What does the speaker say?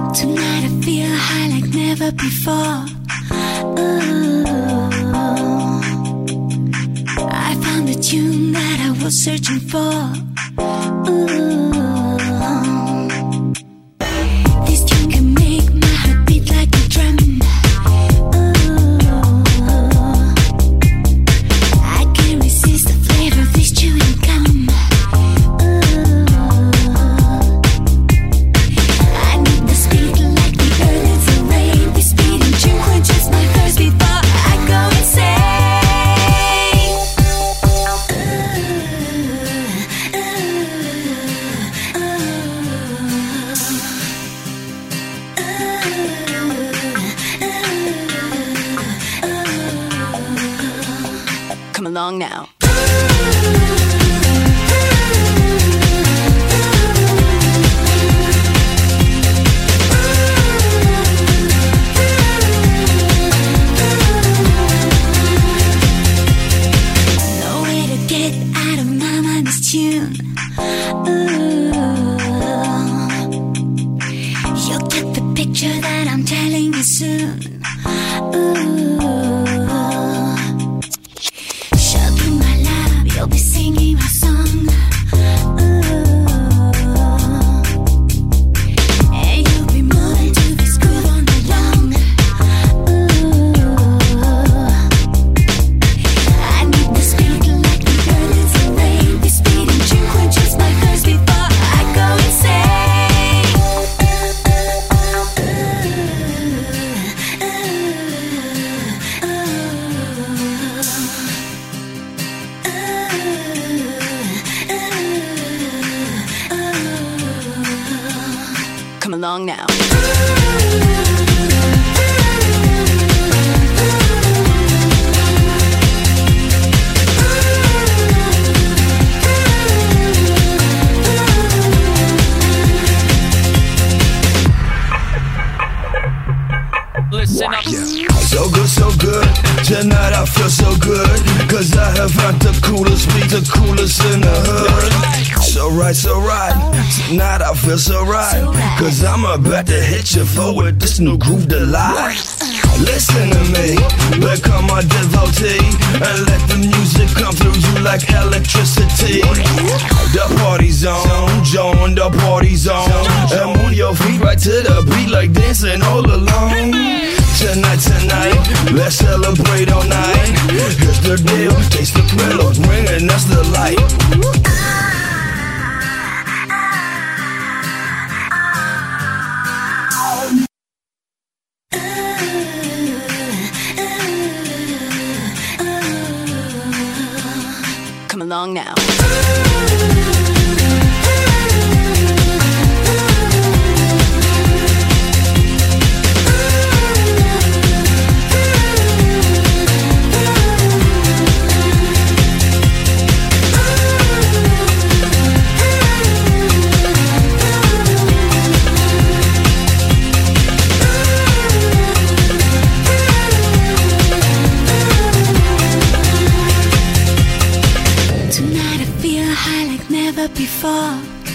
Tonight I feel high like never before. Ooh, I found the tune that I was searching for. Ooh, this tune can make my heart beat like a drum. Ooh, I can't resist the flavor of this chewing gum. Come along now. No way to get out of my mind this tune. Ooh, you'll get the picture that I'm telling you soon. Ooh, you'll be singing my song. Ooh, and you'll be moving to this groove all night long. Ooh, I need the speed like the earth is a rain. This speed and drink quenches my thirst before I go insane. Come along now. Listen up. Yeah. So good, so good. Tonight I feel so good. Cause I have found the coolest beat, the coolest in the hood. So right, so right. Tonight I feel so right. Cause I'm about to hit your floor with this new groove delight. Listen to me, become a devotee, and let the music come through you like electricity. The party's on, join the party zone, and move your feet right to the beat like dancing all alone. Tonight, let's celebrate all night. Here's the deal, taste the thrill of bringing us the light. Come along now. Tonight I feel high like never before.